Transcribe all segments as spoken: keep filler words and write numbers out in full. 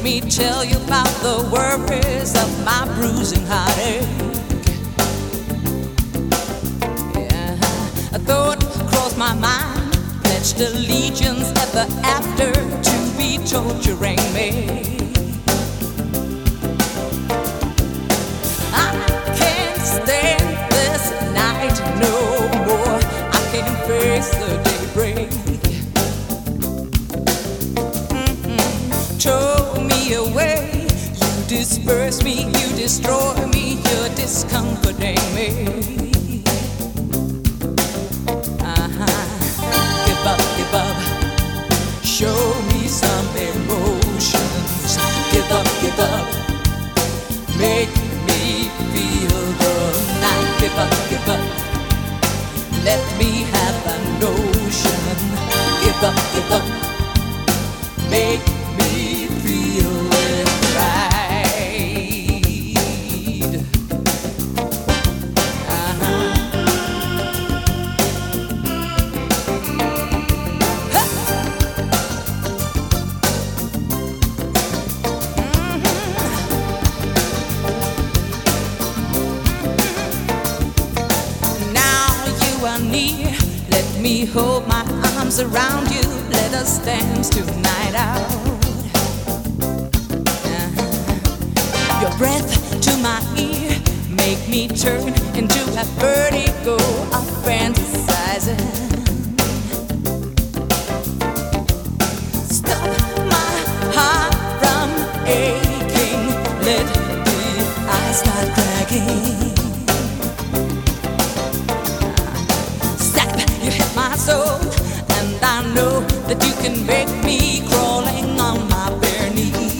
me tell you about the worries of my bruising heartache. Yeah, a thought crossed my mind, pledged allegiance ever after to be torturing me. I can't stand this night no more. I can't face the daybreak. Tow me away, you disperse me, you destroy me, you're discomforting me. Uh-huh. Give up, give up, show me some emotions. Give up, give up, make me feel the night. Give up, give up, let me have a notion. Give up, give up, make me feel it right. Uh-huh. Huh. Mm-hmm. Now you are near, let me hold my arms around you. Let us dance tonight out. Your breath to my ear, make me turn into a vertigo of fantasizing. Stop my heart from aching, let the eyes start cracking. Stop, you hit my soul, and I know that you can make me crawling on my bare knees.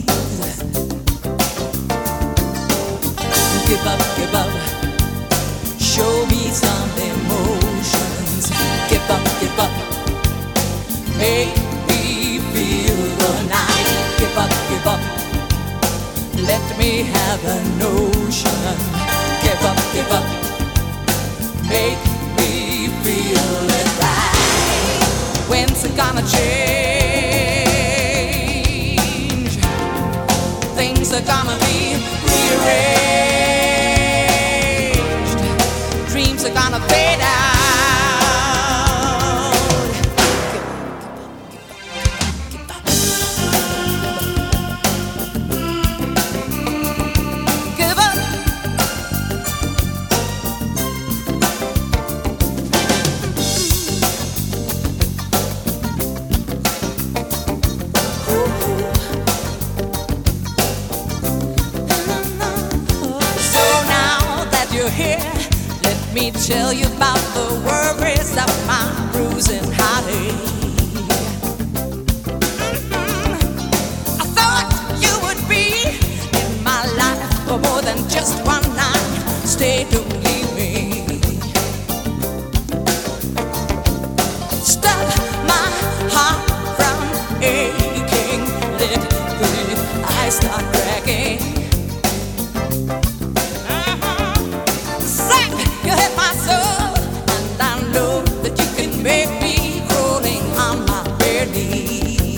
Give up, give up, show me some emotions. Give up, give up, make me feel the night. Give up, give up, let me have a notion. Give up, give up, make me feel it right. When's it gonna change? Things are gonna be rearranged. Dreams are gonna fade out. Give up. So now that you're here, let me tell you about the worries of my bruising heartache. I thought you would be in my life for more than just one night. Stay, don't leave me. Stop my heart from aching, let the eyes start cracking. Make me crawling on my bare knees.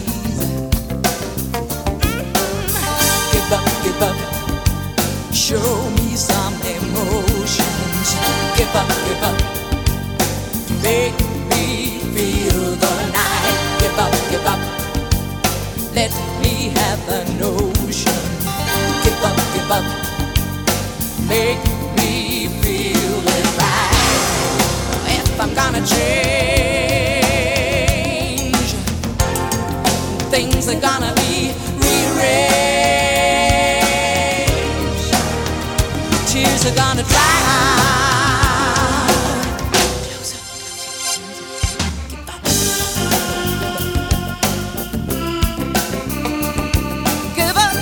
Mm-hmm. Give up, give up, show me some emotions. Give up, give up, make me feel the night. Give up, give up, let me have a notion. Give up, give up, make me feel it right. If I'm gonna change, things are gonna be rearranged. Tears are gonna dry. Give up.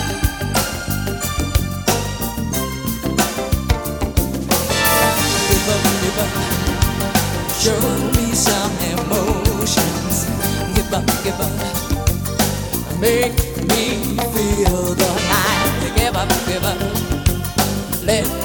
Give up, give up. Show me some emotions. Give up, give up, make me feel the night. Give up, give up, let